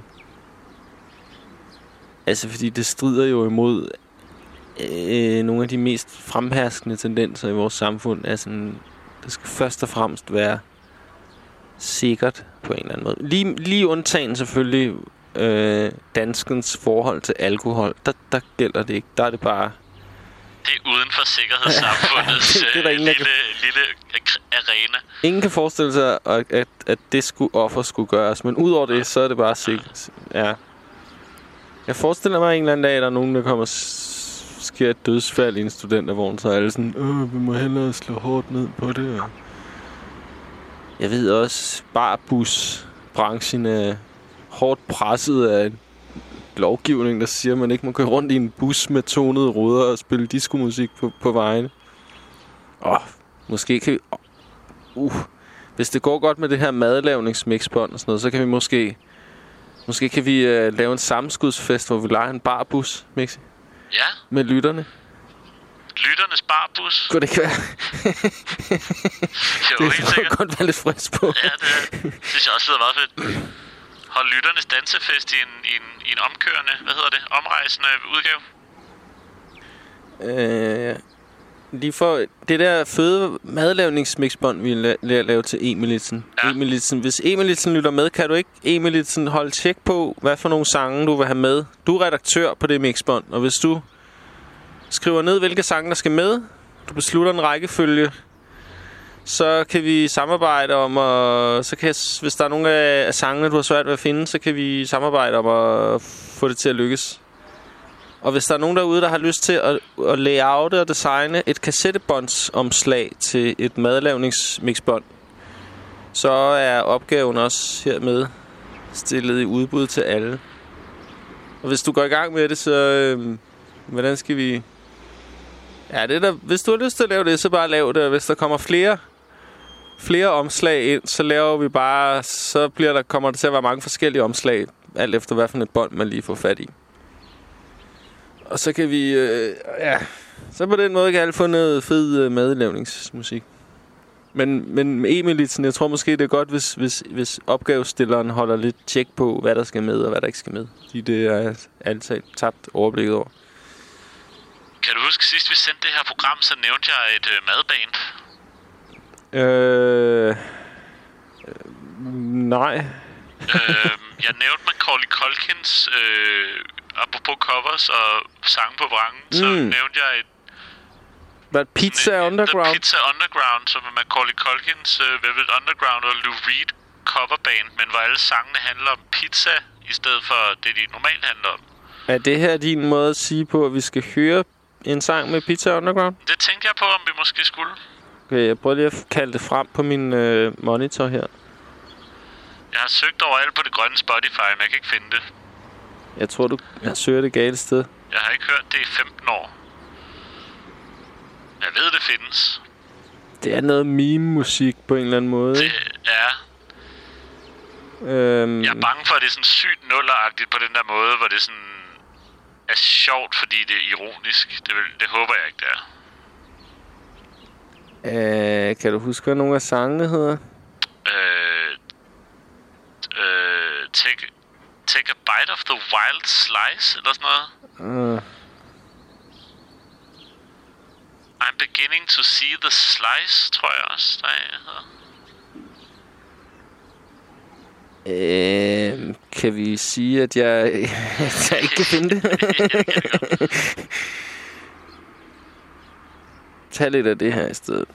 Altså, fordi det strider jo imod nogle af de mest fremherskende tendenser i vores samfund. Altså, det skal først og fremmest være sikkert på en eller anden måde. Lige undtagen selvfølgelig danskens forhold til alkohol. Der gælder det ikke. Der er det bare... Det er uden for sikkerhedssamfundets lille arena. Ingen kan forestille sig, at det offer skulle gøres. Men udover det, så er det bare sikkert. Ja. Jeg forestiller mig en eller anden dag, at der er nogen, der kommer sker et dødsfald i en studentervogn, så er alle sådan, vi må hellere slå hårdt ned på det. Jeg ved også, barbusbranchen er hårdt presset af lovgivning, der siger, at man ikke må køre rundt i en bus med tonede ruder og spille discomusik på vejene. Måske kan vi... hvis det går godt med det her madlavningsmixbånd og sådan noget, så kan vi måske kan vi lave en sammenskudsfest, hvor vi leger en barbus, Mixi. Ja. Med lytterne. Lytternes barbus. Kunne det ikke være? Jo, det kunne godt være lidt frisk på. Ja, det synes jeg også lyder meget fedt. Hold lytternes dansefest i en omkørende, omrejsende udgave. Lige for det der føde madlavningsmixbånd, vi laver til Emilitsen. Ja. Emilitsen. Hvis Emilitsen lytter med, kan du ikke, Emilitsen, holde tjek på, hvad for nogle sange du vil have med. Du er redaktør på det mixbånd, og hvis du skriver ned, hvilke sange der skal med, du beslutter en rækkefølge, så kan vi samarbejde om hvis der er nogle af sangene, du har svært ved at finde, så kan vi samarbejde om at få det til at lykkes. Og hvis der er nogen derude, der har lyst til at layoute og designe et kassettebåndsomslag til et madlavningsmixbånd, så er opgaven også hermed stillet i udbud til alle. Og hvis du går i gang med det, så hvordan skal vi... Ja, det der, hvis du har lyst til at lave det, så bare lav det. Og hvis der kommer flere omslag ind, så laver vi bare... Så kommer det til at være mange forskellige omslag, alt efter hvad for et bånd man lige får fat i. Og så kan vi... så på den måde kan alle få noget fed madlavningsmusik. Men med Emilitsen, jeg tror måske det er godt, hvis opgavestilleren holder lidt tjek på, hvad der skal med og hvad der ikke skal med. Fordi det er altid tabt overblikket over. Kan du huske sidst vi sendte det her program, så nævnte jeg et madband? Nej. Jeg nævnte Macaulay Culkins, apropos covers og sange på vrangen, så nævnte jeg et... Hvad, Pizza Underground? The Pizza Underground, som er Macaulay Culkins Velvet Underground og Lou Reed coverband, men hvor alle sangene handler om pizza, i stedet for det, de normalt handler om. Er det her din måde at sige på, at vi skal høre en sang med Pizza Underground? Det tænkte jeg på, om vi måske skulle. Okay, jeg prøver lige at kalde det frem på min monitor her. Jeg har søgt overalt på det grønne Spotify, men jeg kan ikke finde det. Jeg tror, jeg søger det gale sted. Jeg har ikke hørt det i 15 år. Jeg ved, det findes. Det er noget meme-musik på en eller anden måde. Det er... Jeg er bange for, at det er sådan sygt nulleragtigt på den der måde, hvor det sådan er sjovt, fordi det er ironisk. Det håber jeg ikke, det er. Kan du huske, hvad nogle af sangene hedder? Take a bite of the wild slice, eller sådan noget. I'm beginning to see the slice, tror jeg også, der hedder. Kan vi sige, at jeg ikke kan finde det? Tag lidt af det her i stedet.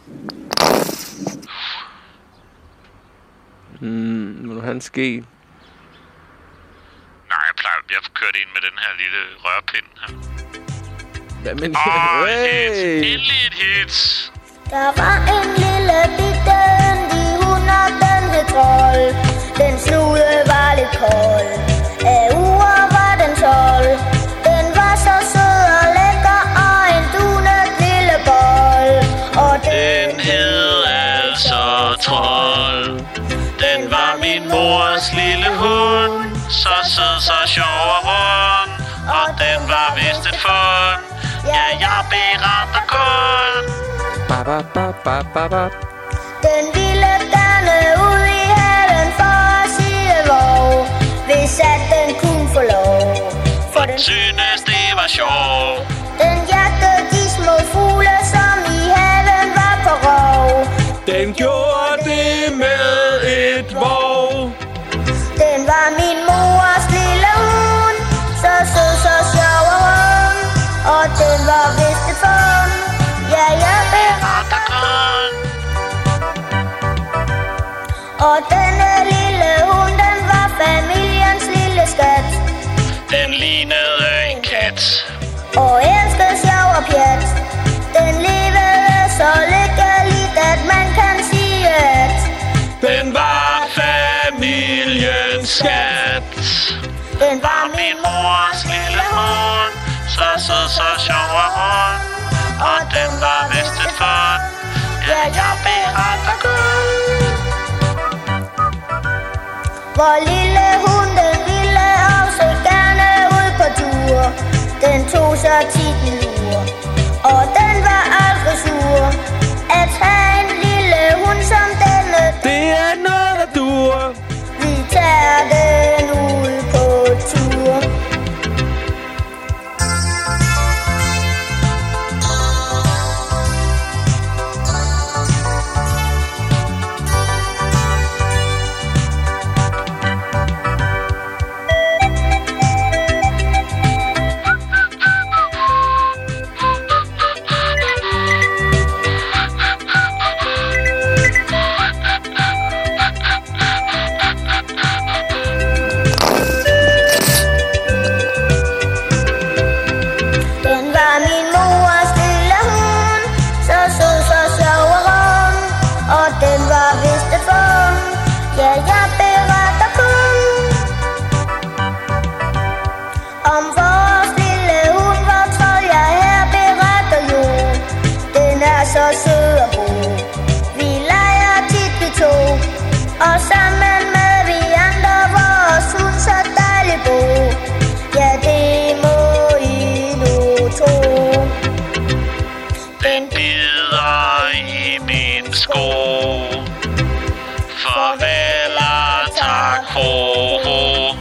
Må du have en ske? Nej, jeg kørt ind med den her lille rørpind her. Jamen, endelig et hit. Der var en lille bitte yndig hund, og den hed Trold. Den snude var lidt kold. Af uger var den 12. Den var så sød og lækker, og en dunet lille bold. Og den hed altså Trold. Den var min mors lille hund. Så sød, så sjov og rund. Og den var vist et fund. Ja, jeg beretter kun. Den ville gerne ud i haven for at sige hvor, hvis at den kunne få lov. For den synes det var sjov. Den jagtede de små fugle, som i haven var på rov. Den gjorde det med et vov. Den var min mors lille hund. Så sød, så sjov og rund. Og den var vist et fund. Ja, jeg beretter kun. Og denne lille hund, den var familiens lille skat. Den lignede en kat. Og elskede sjov og pjat. Den levede så lykkeligt, at man kan sige, at den var familiens skat. Den var min mors lille hund. Så sød, så sjov og rund. Og den var vist et fund. Ja, jeg beretter kun. Hvor lille hund, den ville også gerne ud på tur. Den tog så tit en lur, og den var aldrig sur. At have en lille hund som denne, det er noget, der dur. Vi tager den ud på tur. Og sammen med vi andre vores hund så dejligt bo. Ja, det må I nu tro. Den bider i min sko. Farvel og tak, ho, ho.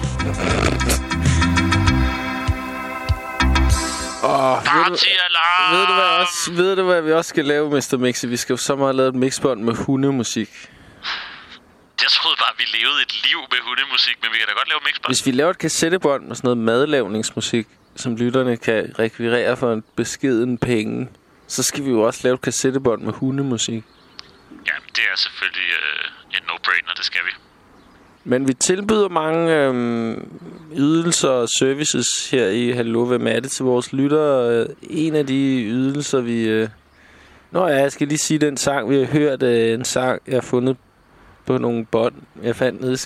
Ved du hvad vi også skal lave, Mr. Mixi? Vi skal jo så meget lave et mixbånd med hundemusik. Jeg troede bare, vi levede et liv med hundemusik, men vi kan da godt lave mixbånd. Hvis vi laver et kassettebånd med sådan noget madlavningsmusik, som lytterne kan rekvirere for en beskeden penge, så skal vi jo også lave et kassettebånd med hundemusik. Ja, det er selvfølgelig en no-brainer, det skal vi. Men vi tilbyder mange ydelser og services her i Hallo, hvem er det til vores lyttere. En af de ydelser, vi... jeg skal lige sige den sang, vi har hørt. En sang, jeg har fundet på nogle bånd. Jeg fandt nede...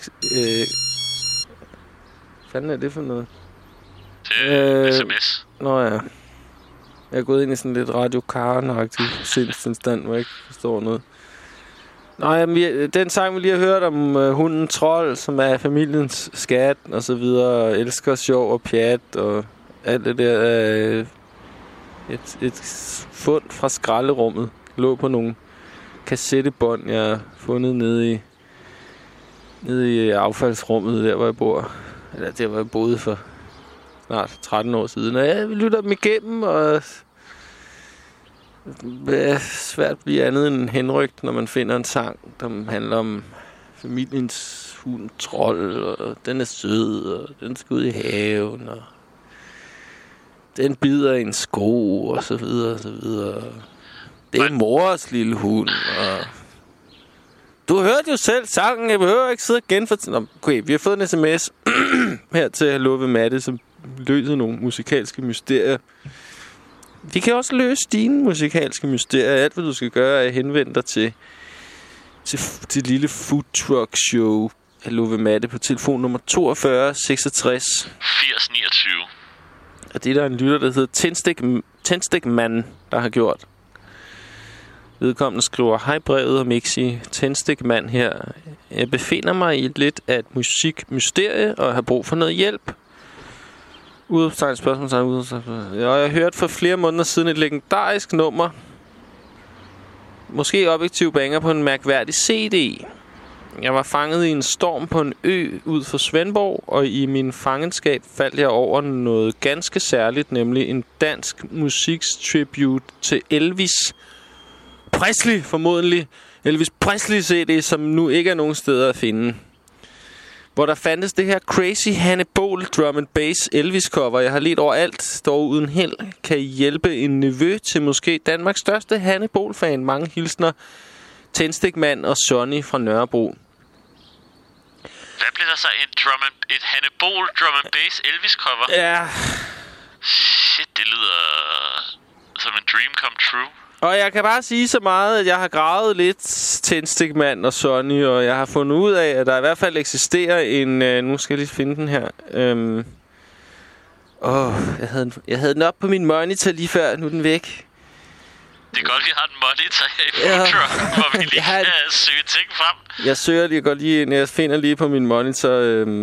fanden er det for noget? Det er sms. Nå ja. Jeg er gået ind i sådan lidt Radio Karen-agtig sindstilstand, hvor jeg ikke forstår noget. Den sang, vi lige har hørt om hunden Trold, som er familiens skat og så videre, elsker sjov og pjat og alt det der. Et fund fra skralderummet lå på nogle kassettebånd, jeg har fundet nede i affaldsrummet, der hvor jeg bor. Eller der hvor jeg boede for snart 13 år siden. Og vi lytter dem igennem, og det er svært at blive andet end henrygt, når man finder en sang, der handler om familiens hund Trold, og den er sød, og den skal ud i haven, og den bider i en sko, og så videre, og så videre. Det er mors lille hund, og du hørte jo selv sangen, jeg behøver ikke sidde og genfortælle. Okay, vi har fået en sms her til Hallo ved Matte, som løser nogle musikalske mysterier. Vi kan også løse dine musikalske mysterier. Alt, hvad du skal gøre, er at henvende dig til lille food truck show Hallo ved Matte på telefon nummer 42 66 80 29. Og det er der en lytter, der hedder Tændstikmand, der har gjort. Vedkommende skriver: hej brevet og Mixi, Tændstikmand her. Jeg befinder mig i lidt af et musikmysterie og har brug for noget hjælp. Udopstegn spørgsmål. Jeg har hørt for flere måneder siden et legendarisk nummer. Måske objektiv banger på en mærkværdig CD. Jeg var fanget i en storm på en ø ud for Svendborg, og i min fangenskab faldt jeg over noget ganske særligt, nemlig en dansk musiktribute til Elvis Presley, formodentlig. Elvis Presley CD, som nu ikke er nogen steder at finde. Hvor der fandtes det her Crazy Hannibal Drum and Bass Elvis cover. Jeg har let over alt, står uden held. Kan hjælpe en nevø til måske Danmarks største Hannibal-fan. Mange hilsner. Tændstikmand og Sonny fra Nørrebro. Hvad blev der så et Hannibal Drum and Bass Elvis cover? Ja. Shit, det lyder som en dream come true. Og jeg kan bare sige så meget, at jeg har gravet lidt Tændstikmand og Sonny, og jeg har fundet ud af, at der i hvert fald eksisterer en... nu skal jeg lige finde den her. Jeg havde den op på min monitor lige før. Nu er den væk. Det er godt, vi har en monitor her i Foodtruck, hvor vi lige kan søge ting frem. Jeg søger lige, går lige ind. Jeg finder lige på min monitor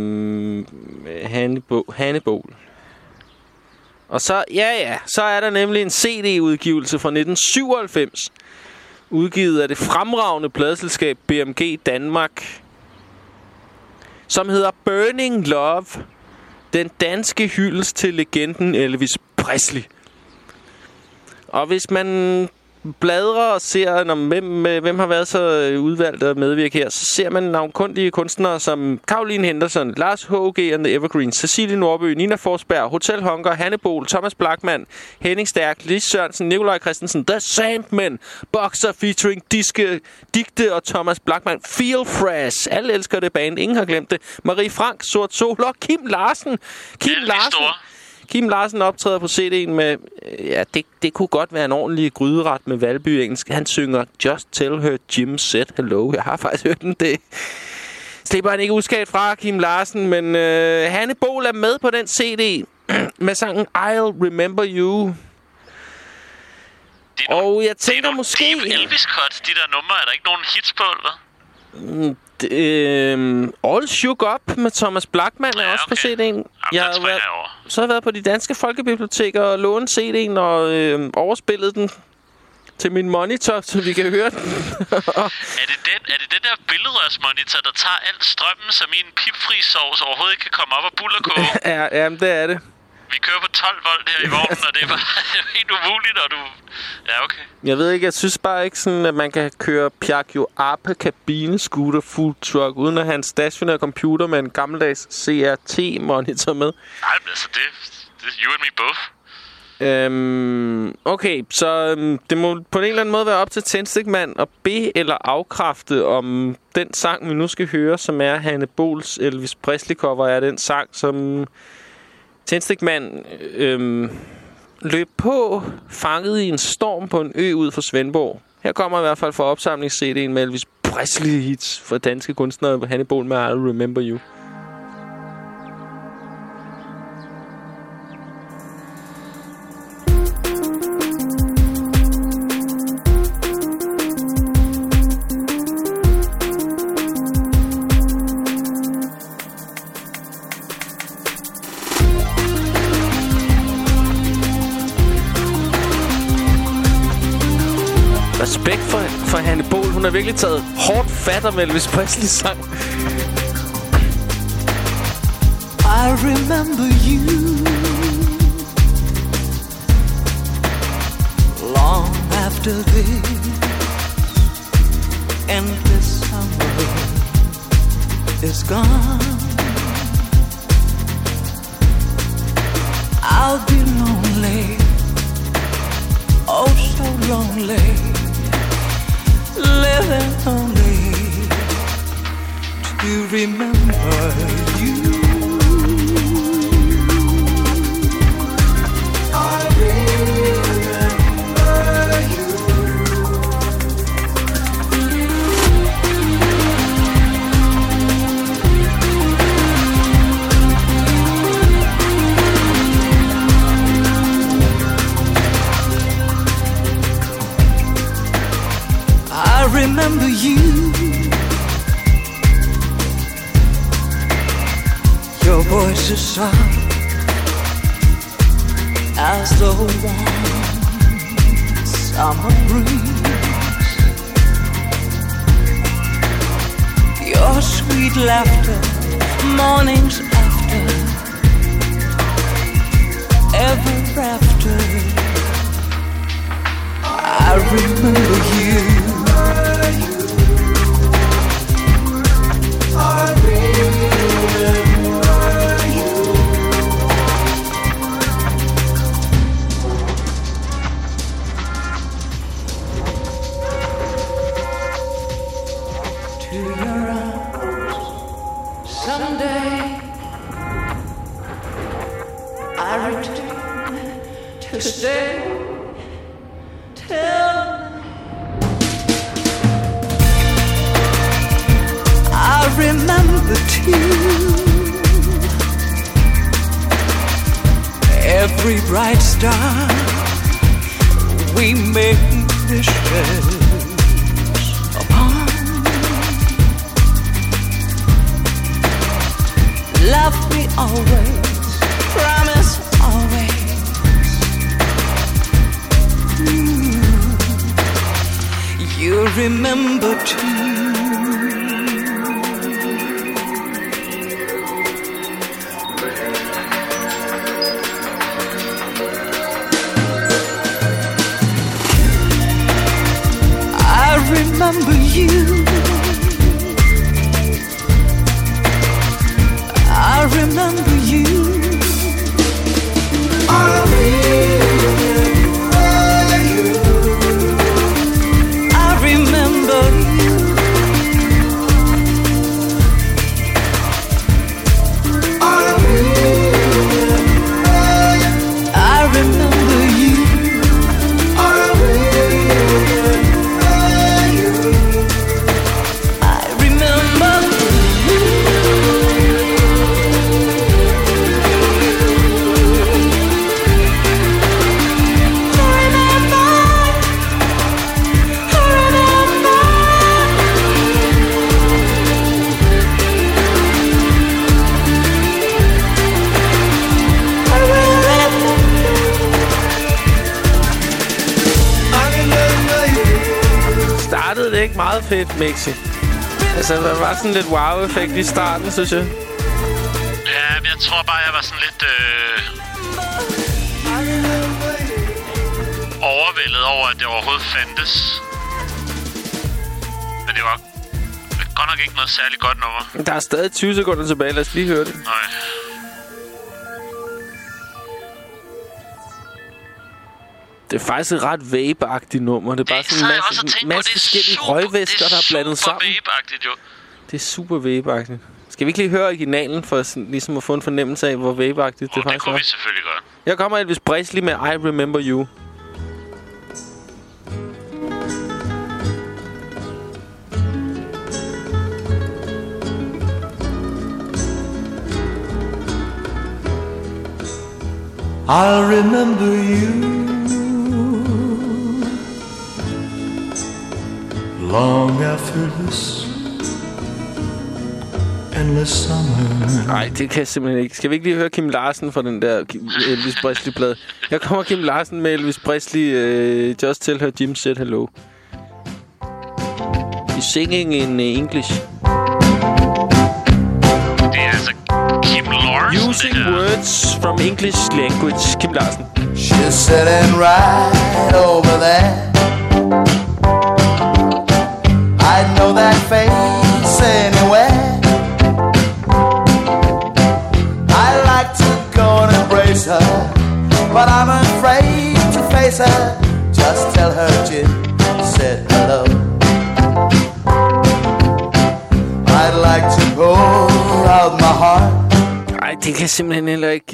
Hannibal. Og så, så er der nemlig en CD-udgivelse fra 1997. Udgivet af det fremragende pladeselskab BMG Danmark. Som hedder Burning Love. Den danske hyldest til legenden Elvis Presley. Og hvis man bladrer og ser, hvem har været så udvalgt at medvirke her, så ser man navnkundige kunstnere som Caroline Henderson, Lars H.G. and the Evergreens, Cecilie Nordby, Nina Forsberg, Hotel Hunger, Hannibal, Thomas Blachman, Henning Stærk, Lis Sørensen, Nikolaj Christensen, The Sandmen, Boxer featuring Digte og Thomas Blachman, Feel Fresh, alle elsker det band, ingen har glemt det, Marie Frank, Sort Sol og Kim Larsen. Kim Larsen optræder på CD'en med, det kunne godt være en ordentlig gryderet med Valby engelsk. Han synger Just Tell Her Jim Said Hello. Jeg har faktisk hørt den. Det slipper han ikke uskadt fra, Kim Larsen. Men Hannibal er med på den CD med sangen I'll Remember You. Og jeg tænker måske... Det er Elvis-cut, de der numre. Er der ikke nogen hits på, eller? All Shook Up med Thomas Blachman er også på CD'en. Så har jeg været på de danske folkebiblioteker og lånt CD'en og overspillet den til min monitor, så vi kan høre den. Er det den der billedrørsmonitor, der tager alt strømmen, så min pipfri sovs overhovedet ikke kan komme op og bullerkoge? Ja, det er det. Vi kører på 12 volt her i vognen, og det er bare helt umuligt, og du... Ja, okay. Jeg ved ikke, jeg synes bare ikke sådan, at man kan køre Piaggio Ape kabinescooter food truck, uden at have en stationær computer med en gammeldags CRT-monitor med. Nej, men altså, det er you and me both. Okay, så det må på en eller anden måde være op til Tændstikmand at bede eller afkræfte, om den sang, vi nu skal høre, som er Hannibals Elvis Presley-cover, er den sang, som... Tændstikmand løb på, fanget i en storm på en ø ud for Svendborg. Her kommer i hvert fald fra opsamlings-CD'en med Elvis Presley-hits for danske kunstnere på Hannibal med I'll Remember You. Respekt for Hannibal. Hun har virkelig taget hårdt fat om Elvis Presley sang. I remember you long after this endless summer is gone. I'll be lonely, oh so lonely, living only to remember you. I remember you. I remember you. Your voice is soft as the warm summer breeze. Your sweet laughter, mornings after, ever after. I remember you. I remember you. To your arms someday I return to stay till I remember too every bright star we made wishes upon. Love me always, promise always. You remember too. Remember you. I remember you. I remember you. I remember you. I remember you. Det er ikke meget fedt, Mixi. Altså, der var sådan lidt wow-effekt i starten, synes jeg. Ja, men jeg tror bare, jeg var sådan lidt overvældet over, at det overhovedet fandtes. Men det var godt nok ikke noget særligt godt nummer. Der er stadig 20 sekunder tilbage. Lad os lige høre det. Nej. Det er faktisk et ret vape-agtigt nummer. Det er bare sådan en masse forskellige røgvæsker, der er blandet sammen. Det er super vape-agtigt, jo. Det er super vape-agtigt. Skal vi ikke lige høre originalen, for sådan, ligesom at få en fornemmelse af, hvor vape-agtigt det faktisk er? Det kunne vi selvfølgelig godt. Jeg kommer Elvis Presley med I Remember You. I'll remember you long after this endless summer. Nej, det kan jeg simpelthen ikke. Skal vi ikke lige høre Kim Larsen fra den der Elvis Presley-plade? Jeg kommer Kim Larsen med Elvis Presley. Just tell her Jim said hello. He's singing in English. Det er altså Kim Larsen. Using words from English language. Kim Larsen. She's sitting right over there. I know that face anywhere. I like to go and embrace her, but I'm afraid to face her. Just tell her Jim said hello. I'd like to pour out my heart. Ej, det kan simpelthen heller ikke...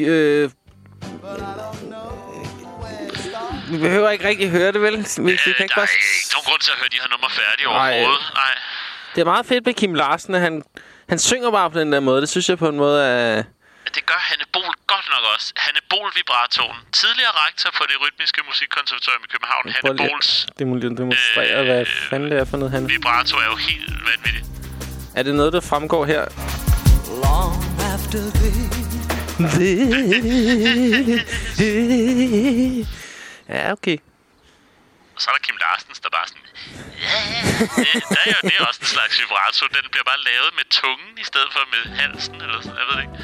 Vi behøver ikke rigtig høre det, vel? Der er ikke nogen grund til at høre de her nummer færdige overhovedet. Nej. Det er meget fedt med Kim Larsen, at han synger bare på den der måde. Det synes jeg på en måde er... Det gør Hanne Bol godt nok også. Hanne Bol vibratoren. Tidligere rektor på det rytmiske musikkonservatorium i København. Hanne Bols... demonstrere, hvad fanden det er for noget, han... Vibrator er jo helt vanvittigt. Er det noget, der fremgår her? Long after Ja, okay. Og så er der Kim Larsens, der bare sådan... det er også en slags vibrato. Den bliver bare lavet med tungen i stedet for med halsen, eller sådan. Jeg ved det ikke.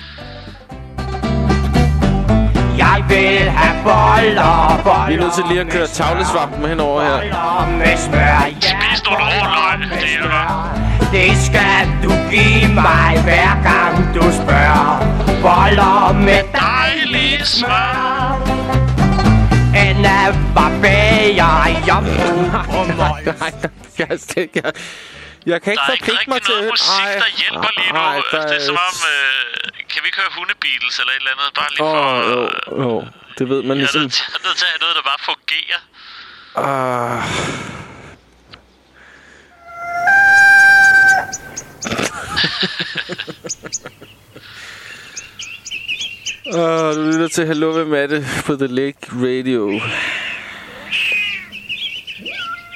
Jeg vil have boller. Vi er nødt til lige at køre tavlesvampen henover her. Med smør, spis nogle overløg. Det er det. Det skal du give mig hver gang du spørger. Boller med dejlig smør. En af barberer i jomfru. Jeg kan ikke forpligte mig til... Der er ikke rigtig noget musik, der hjælper lige nu. Det er som om... kan vi køre hundebeatles eller et eller andet? Bare lige for... Jo, det ved man ligesom... Jeg er nødt til at have noget, der bare fungerer. Du lytter til Hallo med Matte på The Lake Radio.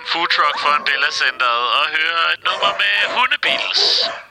foodtruck foran Bella Centeret og høre et nummer med Hundebils.